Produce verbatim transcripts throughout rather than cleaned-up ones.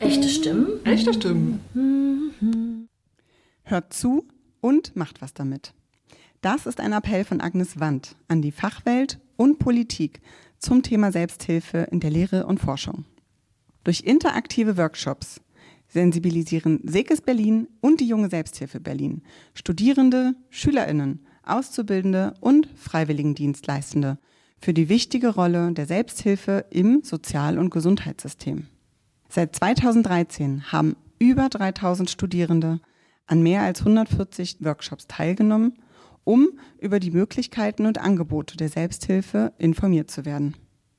Echte Stimmen? Echte Stimmen. Hört zu und macht was damit. Das ist ein Appell von Agnes Wandt an die Fachwelt und Politik zum Thema Selbsthilfe in der Lehre und Forschung. Durch interaktive Workshops sensibilisieren Sekes Berlin und die Junge Selbsthilfe Berlin Studierende, SchülerInnen, Auszubildende und Freiwilligendienstleistende für die wichtige Rolle der Selbsthilfe im Sozial- und Gesundheitssystem. Seit zweitausenddreizehn haben über dreitausend Studierende an mehr als hundertvierzig Workshops teilgenommen, um über die Möglichkeiten und Angebote der Selbsthilfe informiert zu werden.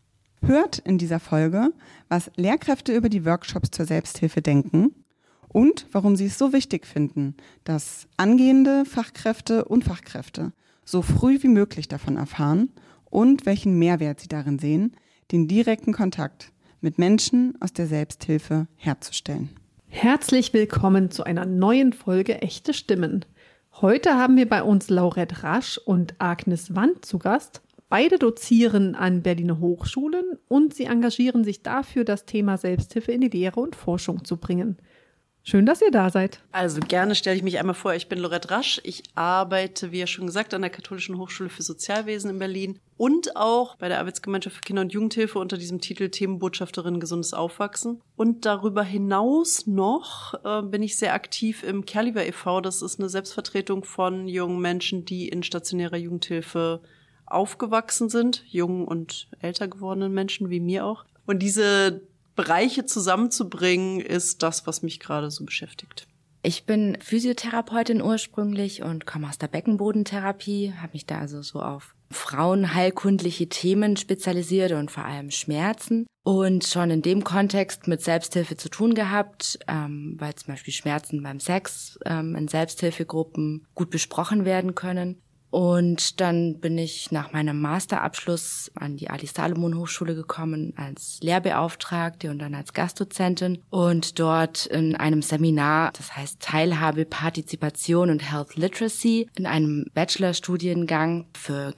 Hört in dieser Folge, was Lehrkräfte über die Workshops zur Selbsthilfe denken und warum sie es so wichtig finden, dass angehende Fachkräfte und Fachkräfte so früh wie möglich davon erfahren und welchen Mehrwert sie darin sehen, den direkten Kontakt mit Menschen aus der Selbsthilfe herzustellen. Herzlich willkommen zu einer neuen Folge Echte Stimmen. Heute haben wir bei uns Laurette Rasch und Agnes Wandt zu Gast. Beide dozieren an Berliner Hochschulen und sie engagieren sich dafür, das Thema Selbsthilfe in die Lehre und Forschung zu bringen. Schön, dass ihr da seid. Also gerne stelle ich mich einmal vor. Ich bin Laurette Rasch. Ich arbeite, wie ja schon gesagt, an der Katholischen Hochschule für Sozialwesen in Berlin und auch bei der Arbeitsgemeinschaft für Kinder- und Jugendhilfe unter diesem Titel Themenbotschafterin Gesundes Aufwachsen. Und darüber hinaus noch äh, bin ich sehr aktiv im Kerliver e V Das ist eine Selbstvertretung von jungen Menschen, die in stationärer Jugendhilfe aufgewachsen sind, jungen und älter gewordenen Menschen wie mir auch. Und diese Bereiche zusammenzubringen, ist das, was mich gerade so beschäftigt. Ich bin Physiotherapeutin ursprünglich und komme aus der Beckenbodentherapie, habe mich da also so auf frauenheilkundliche Themen spezialisiert und vor allem Schmerzen und schon in dem Kontext mit Selbsthilfe zu tun gehabt, ähm, weil zum Beispiel Schmerzen beim Sex ähm, in Selbsthilfegruppen gut besprochen werden können. Und dann bin ich nach meinem Masterabschluss an die Alice-Salomon-Hochschule gekommen als Lehrbeauftragte und dann als Gastdozentin und dort in einem Seminar, das heißt Teilhabe, Partizipation und Health Literacy, in einem Bachelorstudiengang für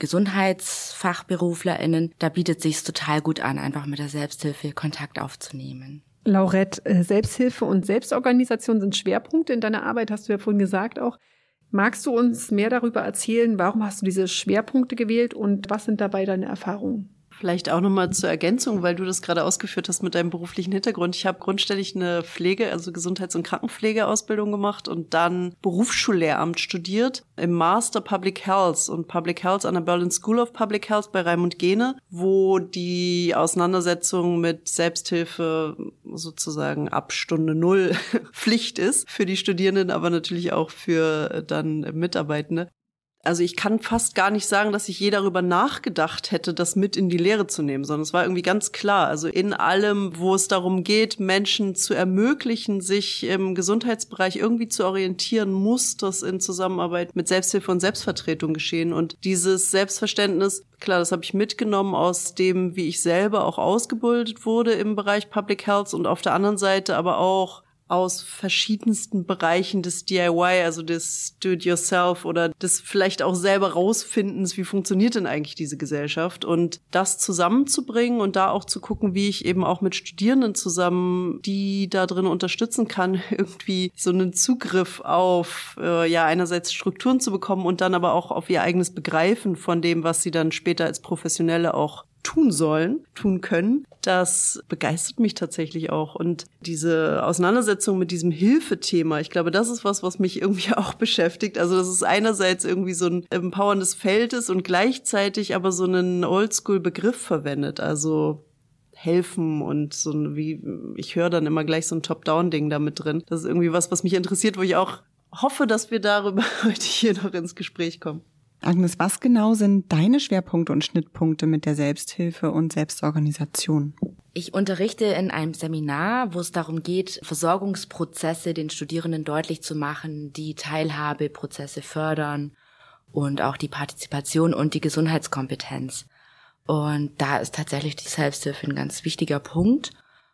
GesundheitsfachberuflerInnen. Da bietet sich's total gut an, einfach mit der Selbsthilfe Kontakt aufzunehmen. Laurette, Selbsthilfe und Selbstorganisation sind Schwerpunkte in deiner Arbeit, hast du ja vorhin gesagt auch. Magst du uns mehr darüber erzählen, warum hast du diese Schwerpunkte gewählt und was sind dabei deine Erfahrungen? Vielleicht auch nochmal zur Ergänzung, weil du das gerade ausgeführt hast mit deinem beruflichen Hintergrund. Ich habe grundsätzlich eine Pflege, also Gesundheits- und Krankenpflegeausbildung gemacht und dann Berufsschullehramt studiert im Master Public Health und Public Health an der Berlin School of Public Health bei Raimund Gehne, wo die Auseinandersetzung mit Selbsthilfe sozusagen ab Stunde Null Pflicht ist für die Studierenden, aber natürlich auch für dann Mitarbeitende. Also ich kann fast gar nicht sagen, dass ich je darüber nachgedacht hätte, das mit in die Lehre zu nehmen, sondern es war irgendwie ganz klar. Also in allem, wo es darum geht, Menschen zu ermöglichen, sich im Gesundheitsbereich irgendwie zu orientieren, muss das in Zusammenarbeit mit Selbsthilfe und Selbstvertretung geschehen. Und dieses Selbstverständnis, klar, das habe ich mitgenommen aus dem, wie ich selber auch ausgebildet wurde im Bereich Public Health und auf der anderen Seite aber auch aus verschiedensten Bereichen des D I Y, also des Do-it-yourself oder des vielleicht auch selber rausfindens, wie funktioniert denn eigentlich diese Gesellschaft und das zusammenzubringen und da auch zu gucken, wie ich eben auch mit Studierenden zusammen, die da drin unterstützen kann, irgendwie so einen Zugriff auf, äh, ja, einerseits Strukturen zu bekommen und dann aber auch auf ihr eigenes Begreifen von dem, was sie dann später als Professionelle auch tun sollen, tun können, das begeistert mich tatsächlich auch. Und diese Auseinandersetzung mit diesem Hilfethema, ich glaube, das ist was, was mich irgendwie auch beschäftigt. Also, dass es einerseits irgendwie so ein empowerndes Feld ist und gleichzeitig aber so einen Oldschool-Begriff verwendet. Also helfen und so ein, wie, ich höre dann immer gleich so ein Top-Down-Ding da mit drin. Das ist irgendwie was, was mich interessiert, wo ich auch hoffe, dass wir darüber heute hier noch ins Gespräch kommen. Agnes, was genau sind deine Schwerpunkte und Schnittpunkte mit der Selbsthilfe und Selbstorganisation? Ich unterrichte in einem Seminar, wo es darum geht, Versorgungsprozesse den Studierenden deutlich zu machen, die Teilhabeprozesse fördern und auch die Partizipation und die Gesundheitskompetenz. Und da ist tatsächlich die Selbsthilfe ein ganz wichtiger Punkt.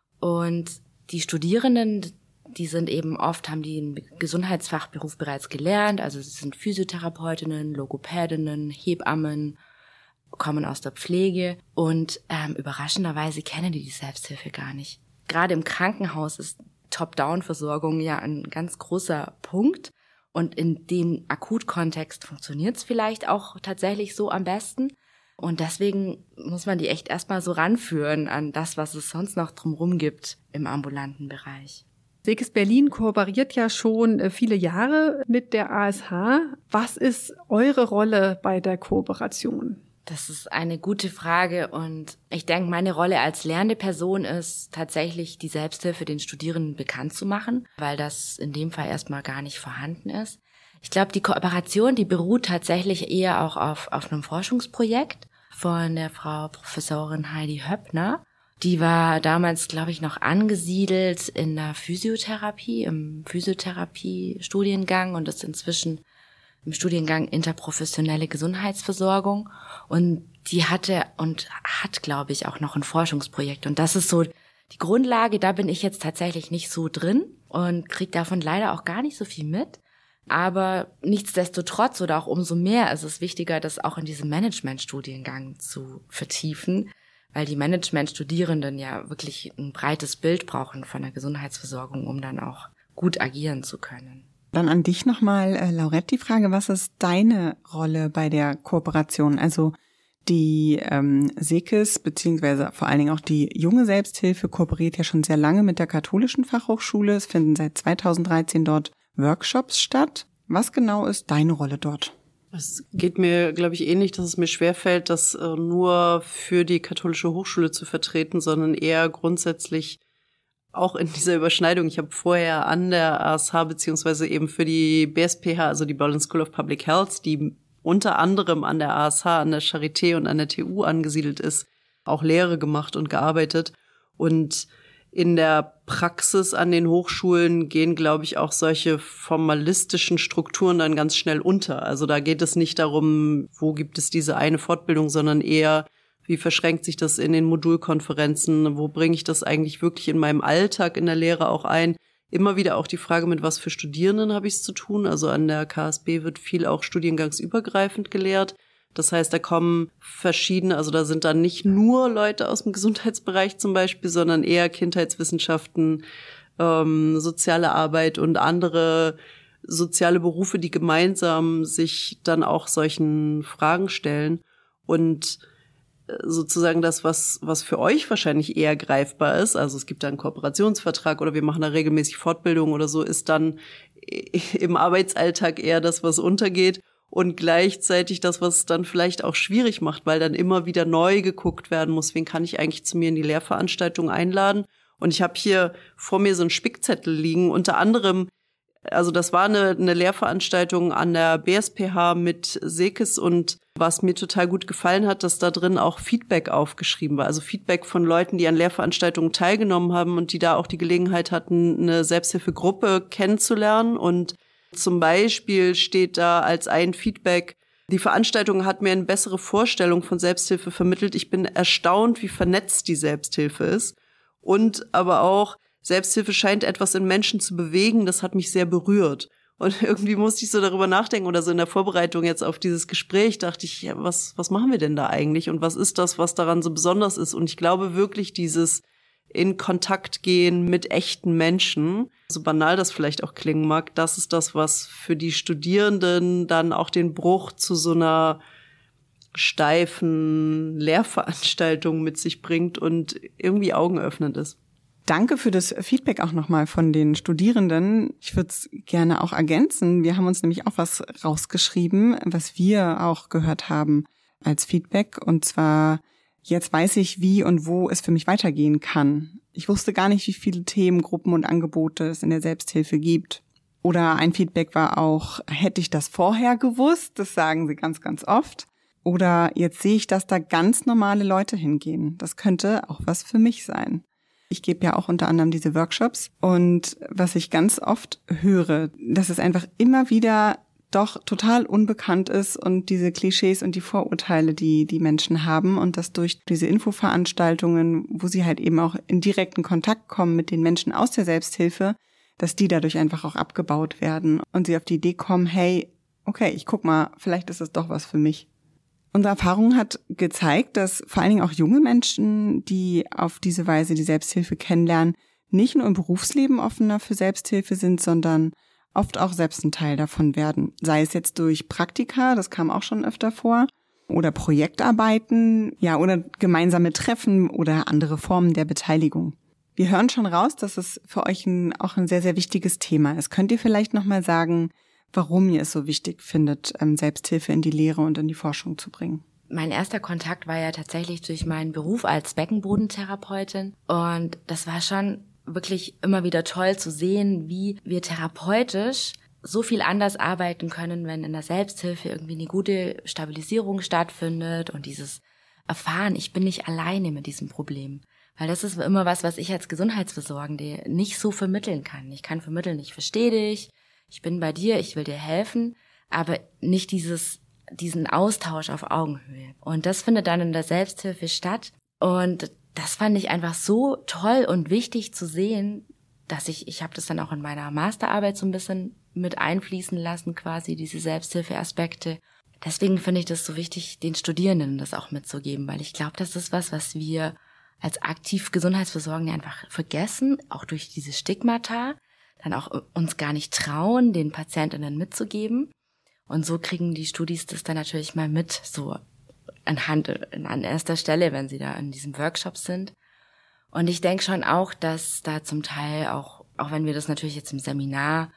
Und die Studierenden, die sind eben oft, haben die einen Gesundheitsfachberuf bereits gelernt, also sie sind Physiotherapeutinnen, Logopädinnen, Hebammen, kommen aus der Pflege und ähm, überraschenderweise kennen die die Selbsthilfe gar nicht. Gerade im Krankenhaus ist Top-Down-Versorgung ja ein ganz großer Punkt. Und in dem Akutkontext funktioniert es vielleicht auch tatsächlich so am besten. Und deswegen muss man die echt erstmal so ranführen an das, was es sonst noch drumherum gibt im ambulanten Bereich. Sekes Berlin kooperiert ja schon viele Jahre mit der A S H. Was ist eure Rolle bei der Kooperation? Das ist eine gute Frage und ich denke, meine Rolle als lernende Person ist tatsächlich, die Selbsthilfe den Studierenden bekannt zu machen, weil das in dem Fall erstmal gar nicht vorhanden ist. Ich glaube, die Kooperation, die beruht tatsächlich eher auch auf, auf einem Forschungsprojekt von der Frau Professorin Heidi Höppner. Die war damals, glaube ich, noch angesiedelt in der Physiotherapie, im Physiotherapie-Studiengang und ist inzwischen im Studiengang interprofessionelle Gesundheitsversorgung. Und die hatte und hat, glaube ich, auch noch ein Forschungsprojekt. Und das ist so die Grundlage, da bin ich jetzt tatsächlich nicht so drin und kriege davon leider auch gar nicht so viel mit. Aber nichtsdestotrotz oder auch umso mehr ist es wichtiger, das auch in diesem Management-Studiengang zu vertiefen, weil die Management-Studierenden ja wirklich ein breites Bild brauchen von der Gesundheitsversorgung, um dann auch gut agieren zu können. Dann an dich nochmal, äh, Laurette, die Frage, was ist deine Rolle bei der Kooperation? Also die ähm, Sekes, beziehungsweise vor allen Dingen auch die junge Selbsthilfe, kooperiert ja schon sehr lange mit der Katholischen Fachhochschule. Es finden seit zweitausenddreizehn dort Workshops statt. Was genau ist deine Rolle dort? Es geht mir, glaube ich, ähnlich, dass es mir schwerfällt, das äh, nur für die Katholische Hochschule zu vertreten, sondern eher grundsätzlich auch in dieser Überschneidung. Ich habe vorher an der A S H beziehungsweise eben für die B S P H, also die Berlin School of Public Health, die unter anderem an der A S H, an der Charité und an der T U angesiedelt ist, auch Lehre gemacht und gearbeitet. Und in der Praxis an den Hochschulen gehen, glaube ich, auch solche formalistischen Strukturen dann ganz schnell unter. Also da geht es nicht darum, wo gibt es diese eine Fortbildung, sondern eher, wie verschränkt sich das in den Modulkonferenzen, wo bringe ich das eigentlich wirklich in meinem Alltag in der Lehre auch ein. Immer wieder auch die Frage, mit was für Studierenden habe ich es zu tun. Also an der K S B wird viel auch studiengangsübergreifend gelehrt. Das heißt, da kommen verschiedene, also da sind dann nicht nur Leute aus dem Gesundheitsbereich zum Beispiel, sondern eher Kindheitswissenschaften, ähm, soziale Arbeit und andere soziale Berufe, die gemeinsam sich dann auch solchen Fragen stellen. Und sozusagen das, was was für euch wahrscheinlich eher greifbar ist, also es gibt da einen Kooperationsvertrag oder wir machen da regelmäßig Fortbildung oder so, ist dann im Arbeitsalltag eher das, was untergeht. Und gleichzeitig das, was es dann vielleicht auch schwierig macht, weil dann immer wieder neu geguckt werden muss, wen kann ich eigentlich zu mir in die Lehrveranstaltung einladen. Und ich habe hier vor mir so einen Spickzettel liegen, unter anderem, also das war eine, eine Lehrveranstaltung an der B S P H mit Sekes und was mir total gut gefallen hat, dass da drin auch Feedback aufgeschrieben war. Also Feedback von Leuten, die an Lehrveranstaltungen teilgenommen haben und die da auch die Gelegenheit hatten, eine Selbsthilfegruppe kennenzulernen. Und zum Beispiel steht da als ein Feedback, die Veranstaltung hat mir eine bessere Vorstellung von Selbsthilfe vermittelt. Ich bin erstaunt, wie vernetzt die Selbsthilfe ist. Und aber auch, Selbsthilfe scheint etwas in Menschen zu bewegen, das hat mich sehr berührt. Und irgendwie musste ich so darüber nachdenken oder so in der Vorbereitung jetzt auf dieses Gespräch dachte ich, ja, was, was machen wir denn da eigentlich? Und was ist das, was daran so besonders ist? Und ich glaube wirklich dieses in Kontakt gehen mit echten Menschen, so banal das vielleicht auch klingen mag, das ist das, was für die Studierenden dann auch den Bruch zu so einer steifen Lehrveranstaltung mit sich bringt und irgendwie augenöffnend ist. Danke für das Feedback auch nochmal von den Studierenden. Ich würde es gerne auch ergänzen. Wir haben uns nämlich auch was rausgeschrieben, was wir auch gehört haben als Feedback. Und zwar, jetzt weiß ich, wie und wo es für mich weitergehen kann. Ich wusste gar nicht, wie viele Themen, Gruppen und Angebote es in der Selbsthilfe gibt. Oder ein Feedback war auch, hätte ich das vorher gewusst? Das sagen sie ganz, ganz oft. Oder jetzt sehe ich, dass da ganz normale Leute hingehen. Das könnte auch was für mich sein. Ich gebe ja auch unter anderem diese Workshops und was ich ganz oft höre, dass es einfach immer wieder doch total unbekannt ist und diese Klischees und die Vorurteile, die die Menschen haben und dass durch diese Infoveranstaltungen, wo sie halt eben auch in direkten Kontakt kommen mit den Menschen aus der Selbsthilfe, dass die dadurch einfach auch abgebaut werden und sie auf die Idee kommen, hey, okay, ich guck mal, vielleicht ist es doch was für mich. Unsere Erfahrung hat gezeigt, dass vor allen Dingen auch junge Menschen, die auf diese Weise die Selbsthilfe kennenlernen, nicht nur im Berufsleben offener für Selbsthilfe sind, sondern oft auch selbst ein Teil davon werden. Sei es jetzt durch Praktika, das kam auch schon öfter vor, oder Projektarbeiten, ja, oder gemeinsame Treffen oder andere Formen der Beteiligung. Wir hören schon raus, dass es für euch ein, auch ein sehr, sehr wichtiges Thema ist. Könnt ihr vielleicht nochmal sagen, warum ihr es so wichtig findet, Selbsthilfe in die Lehre und in die Forschung zu bringen? Mein erster Kontakt war ja tatsächlich durch meinen Beruf als Beckenbodentherapeutin. Und das war schon wirklich immer wieder toll zu sehen, wie wir therapeutisch so viel anders arbeiten können, wenn in der Selbsthilfe irgendwie eine gute Stabilisierung stattfindet und dieses Erfahren, ich bin nicht alleine mit diesem Problem. Weil das ist immer was, was ich als Gesundheitsversorgende nicht so vermitteln kann. Ich kann vermitteln, ich verstehe dich, ich bin bei dir, ich will dir helfen, aber nicht dieses, diesen Austausch auf Augenhöhe. Und das findet dann in der Selbsthilfe statt. Und das fand ich einfach so toll und wichtig zu sehen, dass ich, ich habe das dann auch in meiner Masterarbeit so ein bisschen mit einfließen lassen, quasi diese Selbsthilfeaspekte. Deswegen finde ich das so wichtig, den Studierenden das auch mitzugeben, weil ich glaube, das ist was, was wir als aktiv Gesundheitsversorgende einfach vergessen, auch durch diese Stigmata, dann auch uns gar nicht trauen, den Patientinnen mitzugeben. Und so kriegen die Studis das dann natürlich mal mit, so anhand, an erster Stelle, wenn sie da in diesem Workshop sind. Und ich denke schon auch, dass da zum Teil auch, auch wenn wir das natürlich jetzt im Seminar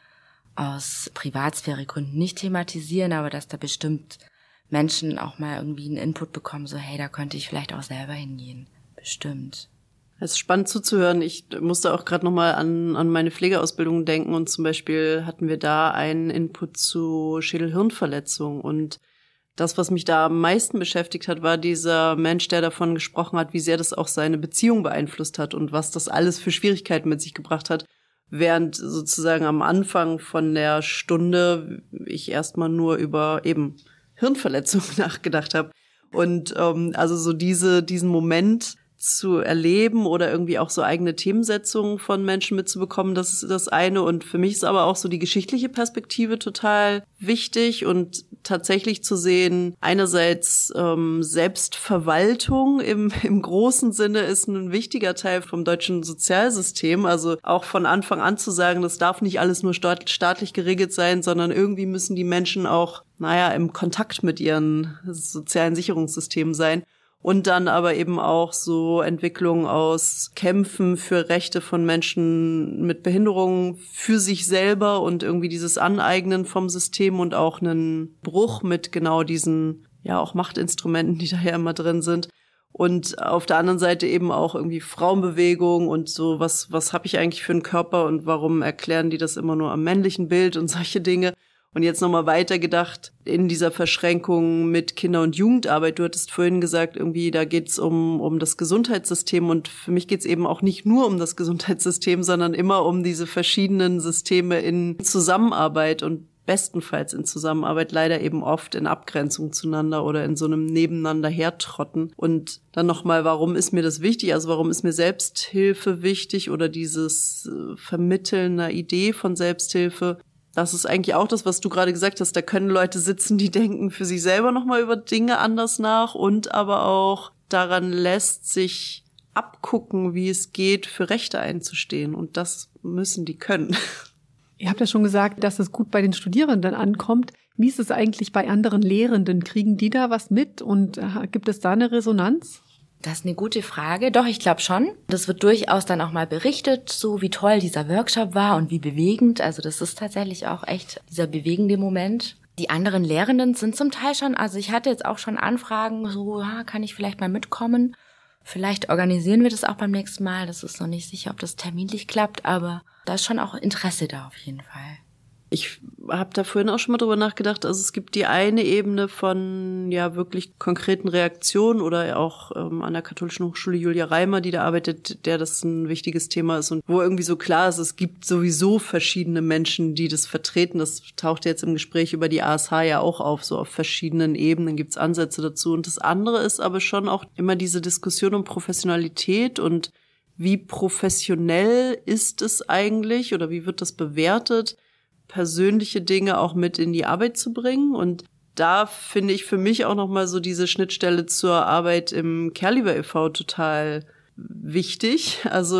aus Privatsphäregründen nicht thematisieren, aber dass da bestimmt Menschen auch mal irgendwie einen Input bekommen, so hey, da könnte ich vielleicht auch selber hingehen. Bestimmt. Es ist spannend zuzuhören. Ich musste auch gerade nochmal an, an meine Pflegeausbildung denken und zum Beispiel hatten wir da einen Input zu Schädel-Hirn-Verletzung und das, was mich da am meisten beschäftigt hat, war dieser Mensch, der davon gesprochen hat, wie sehr das auch seine Beziehung beeinflusst hat und was das alles für Schwierigkeiten mit sich gebracht hat, während sozusagen am Anfang von der Stunde ich erstmal nur über eben Hirnverletzung nachgedacht habe. Und ähm, also so diese diesen Moment zu erleben oder irgendwie auch so eigene Themensetzungen von Menschen mitzubekommen, das ist das eine. Und für mich ist aber auch so die geschichtliche Perspektive total wichtig und tatsächlich zu sehen, einerseits ähm, Selbstverwaltung im, im großen Sinne ist ein wichtiger Teil vom deutschen Sozialsystem. Also auch von Anfang an zu sagen, das darf nicht alles nur staat, staatlich geregelt sein, sondern irgendwie müssen die Menschen auch, naja, im Kontakt mit ihren sozialen Sicherungssystemen sein. Und dann aber eben auch so Entwicklungen aus Kämpfen für Rechte von Menschen mit Behinderungen für sich selber und irgendwie dieses Aneignen vom System und auch einen Bruch mit genau diesen, ja, auch Machtinstrumenten, die da ja immer drin sind. Und auf der anderen Seite eben auch irgendwie Frauenbewegung und so, was, was habe ich eigentlich für einen Körper und warum erklären die das immer nur am männlichen Bild und solche Dinge. Und jetzt nochmal weitergedacht in dieser Verschränkung mit Kinder- und Jugendarbeit. Du hattest vorhin gesagt, irgendwie da geht's um um das Gesundheitssystem. Und für mich geht's eben auch nicht nur um das Gesundheitssystem, sondern immer um diese verschiedenen Systeme in Zusammenarbeit und bestenfalls in Zusammenarbeit, leider eben oft in Abgrenzung zueinander oder in so einem Nebeneinander hertrotten. Und dann nochmal, warum ist mir das wichtig? Also warum ist mir Selbsthilfe wichtig oder dieses Vermitteln einer Idee von Selbsthilfe? Das ist eigentlich auch das, was du gerade gesagt hast. Da können Leute sitzen, die denken für sich selber nochmal über Dinge anders nach und aber auch daran lässt sich abgucken, wie es geht, für Rechte einzustehen. Und das müssen die können. Ihr habt ja schon gesagt, dass es gut bei den Studierenden ankommt. Wie ist es eigentlich bei anderen Lehrenden? Kriegen die da was mit und gibt es da eine Resonanz? Das ist eine gute Frage. Doch, ich glaube schon. Das wird durchaus dann auch mal berichtet, so wie toll dieser Workshop war und wie bewegend. Also das ist tatsächlich auch echt dieser bewegende Moment. Die anderen Lehrenden sind zum Teil schon, also ich hatte jetzt auch schon Anfragen, so, ja, kann ich vielleicht mal mitkommen? Vielleicht organisieren wir das auch beim nächsten Mal. Das ist noch nicht sicher, ob das terminlich klappt, aber da ist schon auch Interesse da auf jeden Fall. Ich habe da vorhin auch schon mal drüber nachgedacht, also es gibt die eine Ebene von ja wirklich konkreten Reaktionen oder auch ähm, an der Katholischen Hochschule Julia Reimer, die da arbeitet, der das ein wichtiges Thema ist und wo irgendwie so klar ist, es gibt sowieso verschiedene Menschen, die das vertreten. Das taucht jetzt im Gespräch über die A S H ja auch auf, so auf verschiedenen Ebenen gibt's Ansätze dazu. Und das andere ist aber schon auch immer diese Diskussion um Professionalität und wie professionell ist es eigentlich oder wie wird das bewertet, persönliche Dinge auch mit in die Arbeit zu bringen. Und da finde ich für mich auch nochmal so diese Schnittstelle zur Arbeit im Care Lieber e V total wichtig. Also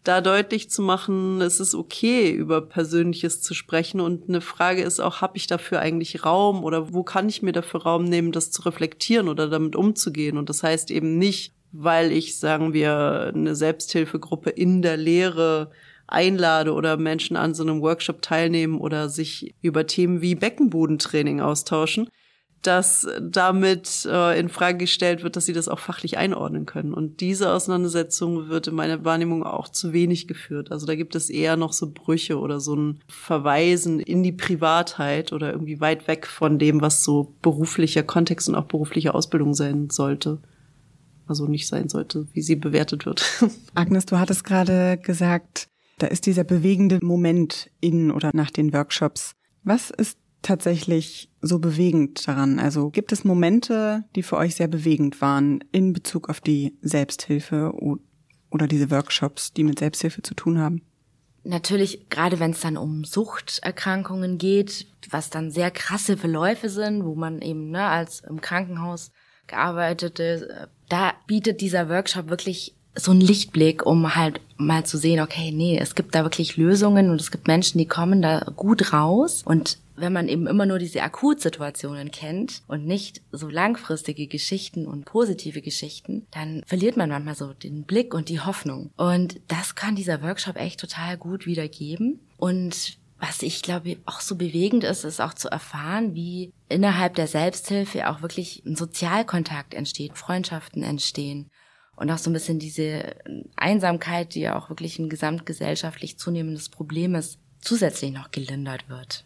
da deutlich zu machen, es ist okay, über Persönliches zu sprechen. Und eine Frage ist auch, habe ich dafür eigentlich Raum oder wo kann ich mir dafür Raum nehmen, das zu reflektieren oder damit umzugehen? Und das heißt eben nicht, weil ich, sagen wir, eine Selbsthilfegruppe in der Lehre einlade oder Menschen an so einem Workshop teilnehmen oder sich über Themen wie Beckenbodentraining austauschen, dass damit äh, in Frage gestellt wird, dass sie das auch fachlich einordnen können. Und diese Auseinandersetzung wird in meiner Wahrnehmung auch zu wenig geführt. Also da gibt es eher noch so Brüche oder so ein Verweisen in die Privatheit oder irgendwie weit weg von dem, was so beruflicher Kontext und auch berufliche Ausbildung sein sollte. Also nicht sein sollte, wie sie bewertet wird. Agnes, du hattest gerade gesagt, da ist dieser bewegende Moment in oder nach den Workshops. Was ist tatsächlich so bewegend daran? Also gibt es Momente, die für euch sehr bewegend waren in Bezug auf die Selbsthilfe oder diese Workshops, die mit Selbsthilfe zu tun haben? Natürlich, gerade wenn es dann um Suchterkrankungen geht, was dann sehr krasse Verläufe sind, wo man eben ne, als im Krankenhaus gearbeitete, da bietet dieser Workshop wirklich so einen Lichtblick, um halt mal zu sehen, okay, nee, es gibt da wirklich Lösungen und es gibt Menschen, die kommen da gut raus. Und wenn man eben immer nur diese Akutsituationen kennt und nicht so langfristige Geschichten und positive Geschichten, dann verliert man manchmal so den Blick und die Hoffnung. Und das kann dieser Workshop echt total gut wiedergeben. Und was ich glaube auch so bewegend ist, ist auch zu erfahren, wie innerhalb der Selbsthilfe auch wirklich ein Sozialkontakt entsteht, Freundschaften entstehen. Und auch so ein bisschen diese Einsamkeit, die ja auch wirklich ein gesamtgesellschaftlich zunehmendes Problem ist, zusätzlich noch gelindert wird.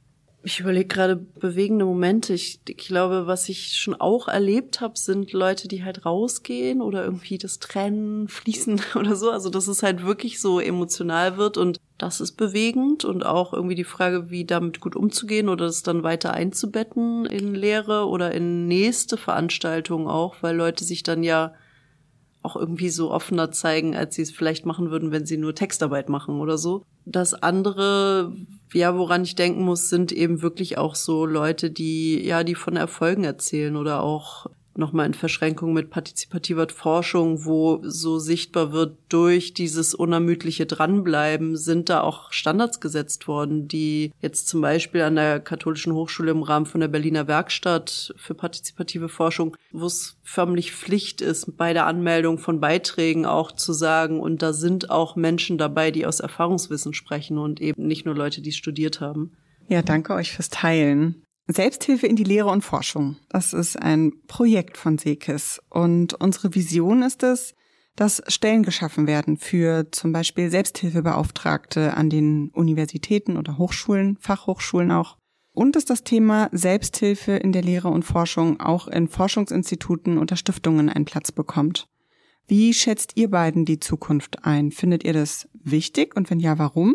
Ich überlege gerade bewegende Momente. Ich, ich glaube, was ich schon auch erlebt habe, sind Leute, die halt rausgehen oder irgendwie das Tränen fließen oder so. Also dass es halt wirklich so emotional wird und das ist bewegend und auch irgendwie die Frage, wie damit gut umzugehen oder das dann weiter einzubetten in Lehre oder in nächste Veranstaltungen auch, weil Leute sich dann ja auch irgendwie so offener zeigen, als sie es vielleicht machen würden, wenn sie nur Textarbeit machen oder so. Das andere, ja, woran ich denken muss, sind eben wirklich auch so Leute, die, ja, die von Erfolgen erzählen oder auch nochmal in Verschränkung mit partizipativer Forschung, wo so sichtbar wird, durch dieses unermüdliche Dranbleiben sind da auch Standards gesetzt worden, die jetzt zum Beispiel an der Katholischen Hochschule im Rahmen von der Berliner Werkstatt für partizipative Forschung, wo es förmlich Pflicht ist, bei der Anmeldung von Beiträgen auch zu sagen, und da sind auch Menschen dabei, die aus Erfahrungswissen sprechen und eben nicht nur Leute, die studiert haben. Ja, danke euch fürs Teilen. Selbsthilfe in die Lehre und Forschung. Das ist ein Projekt von SEKIS. Und unsere Vision ist es, dass Stellen geschaffen werden für zum Beispiel Selbsthilfebeauftragte an den Universitäten oder Hochschulen, Fachhochschulen auch. Und dass das Thema Selbsthilfe in der Lehre und Forschung auch in Forschungsinstituten oder Stiftungen einen Platz bekommt. Wie schätzt ihr beiden die Zukunft ein? Findet ihr das wichtig und wenn ja, warum?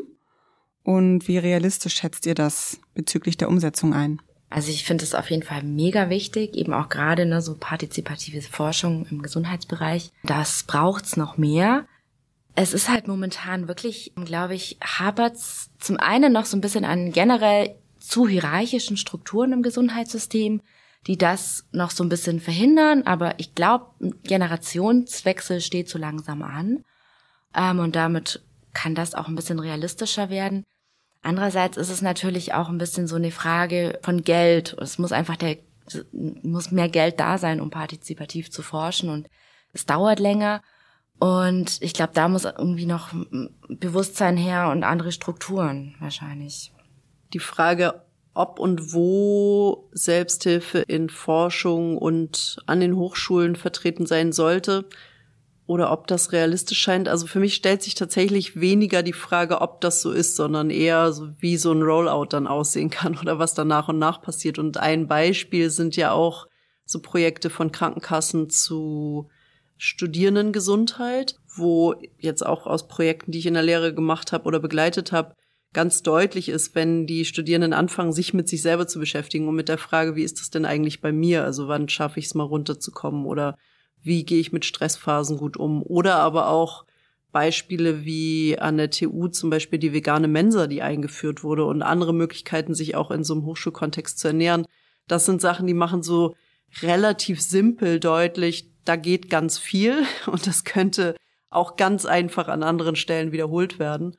Und wie realistisch schätzt ihr das bezüglich der Umsetzung ein? Also ich finde es auf jeden Fall mega wichtig, eben auch gerade ne, so partizipative Forschung im Gesundheitsbereich. Das braucht's noch mehr. Es ist halt momentan wirklich, glaube ich, hapert's zum einen noch so ein bisschen an generell zu hierarchischen Strukturen im Gesundheitssystem, die das noch so ein bisschen verhindern. Aber ich glaube, ein Generationswechsel steht so langsam an. Ähm, und damit kann das auch ein bisschen realistischer werden. Andererseits ist es natürlich auch ein bisschen so eine Frage von Geld. Es muss einfach der, muss mehr Geld da sein, um partizipativ zu forschen und es dauert länger. Und ich glaube, da muss irgendwie noch Bewusstsein her und andere Strukturen wahrscheinlich. Die Frage, ob und wo Selbsthilfe in Forschung und an den Hochschulen vertreten sein sollte, oder ob das realistisch scheint. Also für mich stellt sich tatsächlich weniger die Frage, ob das so ist, sondern eher so, wie so ein Rollout dann aussehen kann oder was da nach und nach passiert. Und ein Beispiel sind ja auch so Projekte von Krankenkassen zu Studierendengesundheit, wo jetzt auch aus Projekten, die ich in der Lehre gemacht habe oder begleitet habe, ganz deutlich ist, wenn die Studierenden anfangen, sich mit sich selber zu beschäftigen und mit der Frage, wie ist das denn eigentlich bei mir? Also wann schaffe ich es mal runterzukommen oder wie gehe ich mit Stressphasen gut um? Oder aber auch Beispiele wie an der T U zum Beispiel die vegane Mensa, die eingeführt wurde und andere Möglichkeiten, sich auch in so einem Hochschulkontext zu ernähren. Das sind Sachen, die machen so relativ simpel deutlich, da geht ganz viel und das könnte auch ganz einfach an anderen Stellen wiederholt werden.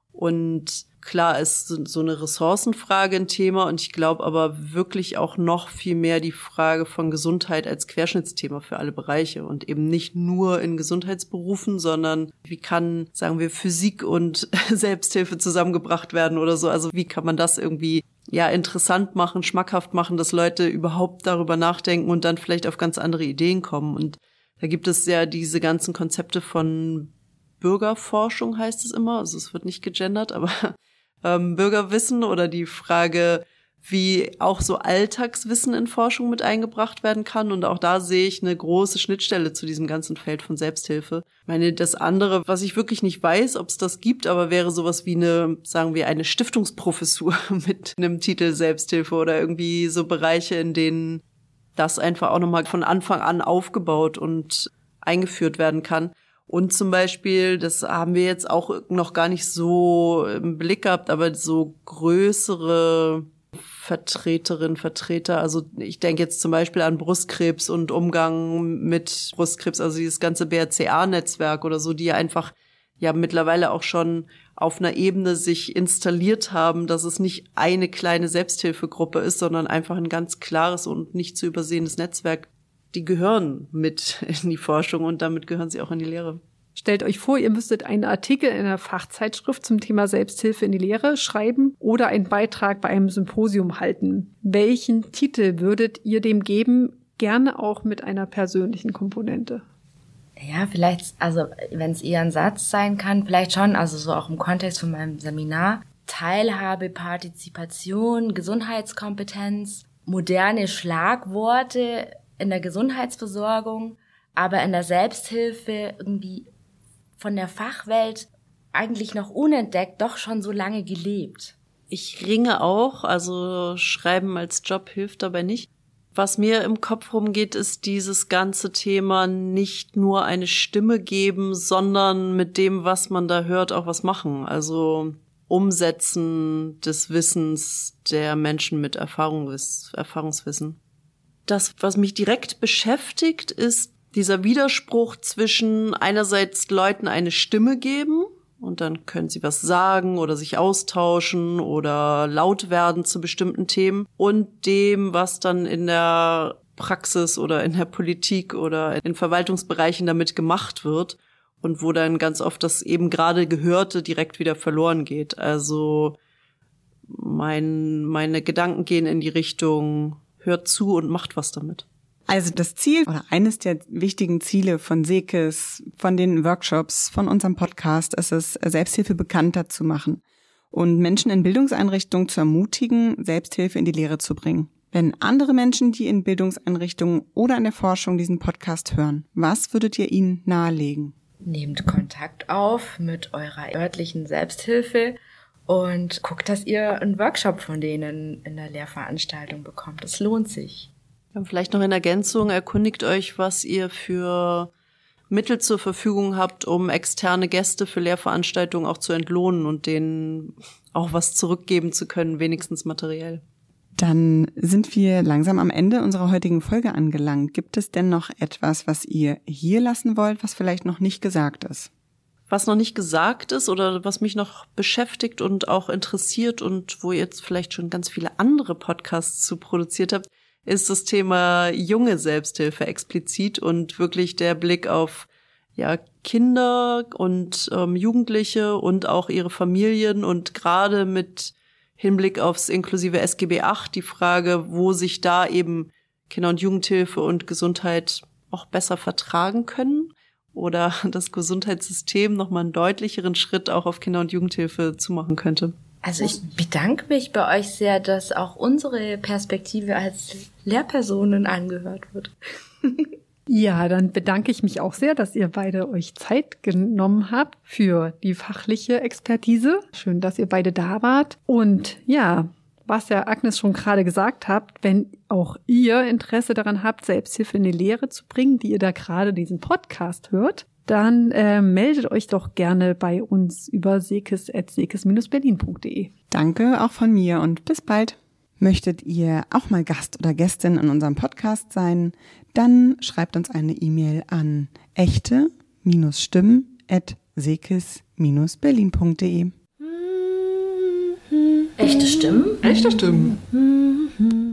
Und klar ist so eine Ressourcenfrage ein Thema und ich glaube aber wirklich auch noch viel mehr die Frage von Gesundheit als Querschnittsthema für alle Bereiche und eben nicht nur in Gesundheitsberufen, sondern wie kann, sagen wir, Physik und Selbsthilfe zusammengebracht werden oder so. Also wie kann man das irgendwie ja interessant machen, schmackhaft machen, dass Leute überhaupt darüber nachdenken und dann vielleicht auf ganz andere Ideen kommen. Und da gibt es ja diese ganzen Konzepte von Bürgerforschung, heißt es immer, also es wird nicht gegendert, aber ähm, Bürgerwissen oder die Frage, wie auch so Alltagswissen in Forschung mit eingebracht werden kann. Und auch da sehe ich eine große Schnittstelle zu diesem ganzen Feld von Selbsthilfe. Ich meine, das andere, was ich wirklich nicht weiß, ob es das gibt, aber wäre sowas wie eine, sagen wir, eine Stiftungsprofessur mit einem Titel Selbsthilfe oder irgendwie so Bereiche, in denen das einfach auch nochmal von Anfang an aufgebaut und eingeführt werden kann. Und zum Beispiel, das haben wir jetzt auch noch gar nicht so im Blick gehabt, aber so größere Vertreterinnen, Vertreter, also ich denke jetzt zum Beispiel an Brustkrebs und Umgang mit Brustkrebs, also dieses ganze B R C A-Netzwerk oder so, die einfach ja mittlerweile auch schon auf einer Ebene sich installiert haben, dass es nicht eine kleine Selbsthilfegruppe ist, sondern einfach ein ganz klares und nicht zu übersehendes Netzwerk. Die gehören mit in die Forschung und damit gehören sie auch in die Lehre. Stellt euch vor, ihr müsstet einen Artikel in einer Fachzeitschrift zum Thema Selbsthilfe in die Lehre schreiben oder einen Beitrag bei einem Symposium halten. Welchen Titel würdet ihr dem geben? Gerne auch mit einer persönlichen Komponente. Ja, vielleicht, also wenn es eher ein Satz sein kann, vielleicht schon, also so auch im Kontext von meinem Seminar. Teilhabe, Partizipation, Gesundheitskompetenz, moderne Schlagworte in der Gesundheitsversorgung, aber in der Selbsthilfe irgendwie von der Fachwelt eigentlich noch unentdeckt, doch schon so lange gelebt. Ich ringe auch, also Schreiben als Job hilft dabei nicht. Was mir im Kopf rumgeht, ist dieses ganze Thema nicht nur eine Stimme geben, sondern mit dem, was man da hört, auch was machen. Also Umsetzen des Wissens der Menschen mit Erfahrungs- Erfahrungswissen. Das, was mich direkt beschäftigt, ist dieser Widerspruch zwischen einerseits Leuten eine Stimme geben und dann können sie was sagen oder sich austauschen oder laut werden zu bestimmten Themen und dem, was dann in der Praxis oder in der Politik oder in Verwaltungsbereichen damit gemacht wird und wo dann ganz oft das eben gerade Gehörte direkt wieder verloren geht. Also mein, meine Gedanken gehen in die Richtung, hört zu und macht was damit. Also das Ziel oder eines der wichtigen Ziele von SEKES, von den Workshops, von unserem Podcast ist es, Selbsthilfe bekannter zu machen und Menschen in Bildungseinrichtungen zu ermutigen, Selbsthilfe in die Lehre zu bringen. Wenn andere Menschen, die in Bildungseinrichtungen oder in der Forschung diesen Podcast hören, was würdet ihr ihnen nahelegen? Nehmt Kontakt auf mit eurer örtlichen Selbsthilfe und guckt, dass ihr einen Workshop von denen in der Lehrveranstaltung bekommt. Es lohnt sich. Vielleicht noch in Ergänzung, erkundigt euch, was ihr für Mittel zur Verfügung habt, um externe Gäste für Lehrveranstaltungen auch zu entlohnen und denen auch was zurückgeben zu können, wenigstens materiell. Dann sind wir langsam am Ende unserer heutigen Folge angelangt. Gibt es denn noch etwas, was ihr hier lassen wollt, was vielleicht noch nicht gesagt ist? Was noch nicht gesagt ist oder was mich noch beschäftigt und auch interessiert und wo ihr jetzt vielleicht schon ganz viele andere Podcasts zu produziert habt, ist das Thema junge Selbsthilfe explizit und wirklich der Blick auf ja Kinder und ähm, Jugendliche und auch ihre Familien und gerade mit Hinblick aufs inklusive S G B acht die Frage, wo sich da eben Kinder- und Jugendhilfe und Gesundheit auch besser vertragen können oder das Gesundheitssystem nochmal einen deutlicheren Schritt auch auf Kinder- und Jugendhilfe zumachen könnte. Also ich bedanke mich bei euch sehr, dass auch unsere Perspektive als Lehrpersonen angehört wird. Ja, dann bedanke ich mich auch sehr, dass ihr beide euch Zeit genommen habt für die fachliche Expertise. Schön, dass ihr beide da wart. Und ja, was ja Agnes schon gerade gesagt habt, wenn auch ihr Interesse daran habt, Selbsthilfe in die Lehre zu bringen, die ihr da gerade diesen Podcast hört, dann äh, meldet euch doch gerne bei uns über sekes at sekes berlin punkt de. Danke auch von mir und bis bald. Möchtet ihr auch mal Gast oder Gästin in unserem Podcast sein, dann schreibt uns eine E-Mail an echte Stimmen at sekis Bindestrich berlin punkt de. Echte Stimmen? Echte Stimmen.